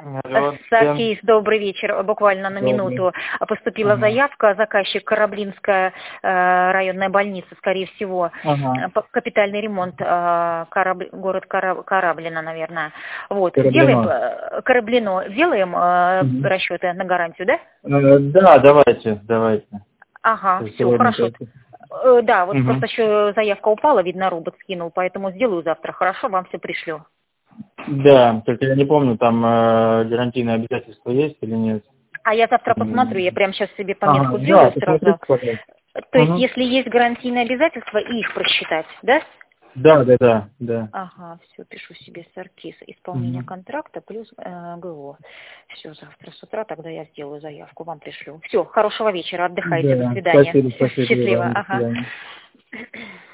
Алло, Саркис, добрый вечер. Буквально на добрый. минуту поступила Ага. заявка. Заказчик Кораблинская районная больница, скорее всего. Ага. Капитальный ремонт, город Кораблино, наверное. Вот. Сделаем Кораблино. Кораблино, сделаем Мгм. расчеты на гарантию, да? Да, давайте. Ага, То есть все, сегодня хорошо. только. Да, вот Мгм. просто еще заявка упала, видно, робот скинул, поэтому сделаю завтра. Хорошо, вам все пришлю. Да, только я не помню, там гарантийные обязательства есть или нет. А я завтра посмотрю, я М. прямо сейчас себе Ага, пометку да, сделаю посмотрите, сразу. пожалуйста. То есть, Угу. если есть гарантийные обязательства, их просчитать, да? Да. Ага, все, пишу себе Саркис, исполнение Угу. контракта плюс ГО. Все, завтра с утра тогда я сделаю заявку, вам пришлю. Все, хорошего вечера, отдыхайте, до Да, свидания. спасибо, Все, спасибо счастливо, вам, до ага. свидания.